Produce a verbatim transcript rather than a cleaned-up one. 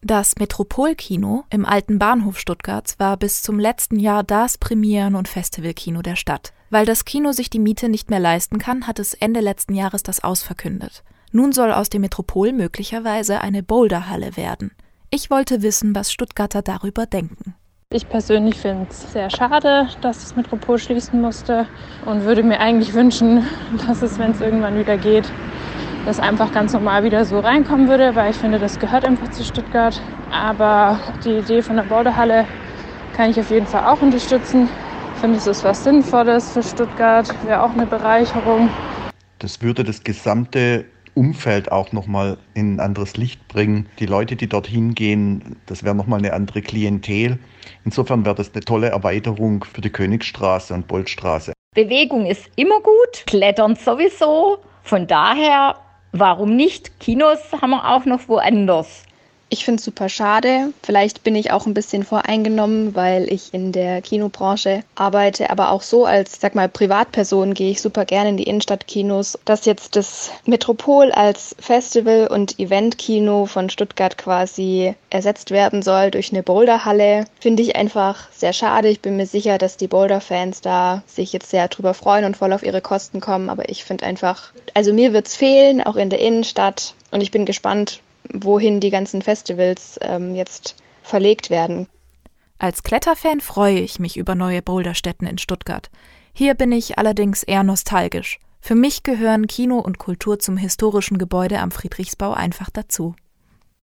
Das Metropolkino im alten Bahnhof Stuttgarts war bis zum letzten Jahr das Premieren- und Festivalkino der Stadt. Weil das Kino sich die Miete nicht mehr leisten kann, hat es Ende letzten Jahres das Aus verkündet. Nun soll aus dem Metropol möglicherweise eine Boulderhalle werden. Ich wollte wissen, was Stuttgarter darüber denken. Ich persönlich finde es sehr schade, dass das Metropol schließen musste und würde mir eigentlich wünschen, dass es, wenn es irgendwann wieder geht, das einfach ganz normal wieder so reinkommen würde, weil ich finde, das gehört einfach zu Stuttgart. Aber die Idee von der Boulderhalle kann ich auf jeden Fall auch unterstützen. Ich finde, es ist was Sinnvolles für Stuttgart, wäre auch eine Bereicherung. Das würde das gesamte Umfeld auch nochmal in ein anderes Licht bringen. Die Leute, die dorthin gehen, das wäre nochmal eine andere Klientel. Insofern wäre das eine tolle Erweiterung für die Königsstraße und Boltstraße. Bewegung ist immer gut, Klettern sowieso. Von daher, warum nicht? Kinos haben wir auch noch woanders. Ich finde es super schade. Vielleicht bin ich auch ein bisschen voreingenommen, weil ich in der Kinobranche arbeite. Aber auch so als, sag mal, Privatperson gehe ich super gerne in die Innenstadtkinos. Dass jetzt das Metropol als Festival- und Eventkino von Stuttgart quasi ersetzt werden soll durch eine Boulderhalle, finde ich einfach sehr schade. Ich bin mir sicher, dass die Boulder-Fans da sich jetzt sehr drüber freuen und voll auf ihre Kosten kommen. Aber ich finde einfach, also mir wird es fehlen, auch in der Innenstadt. Und ich bin gespannt, wohin die ganzen Festivals ähm, jetzt verlegt werden. Als Kletterfan freue ich mich über neue Boulderstätten in Stuttgart. Hier bin ich allerdings eher nostalgisch. Für mich gehören Kino und Kultur zum historischen Gebäude am Friedrichsbau einfach dazu.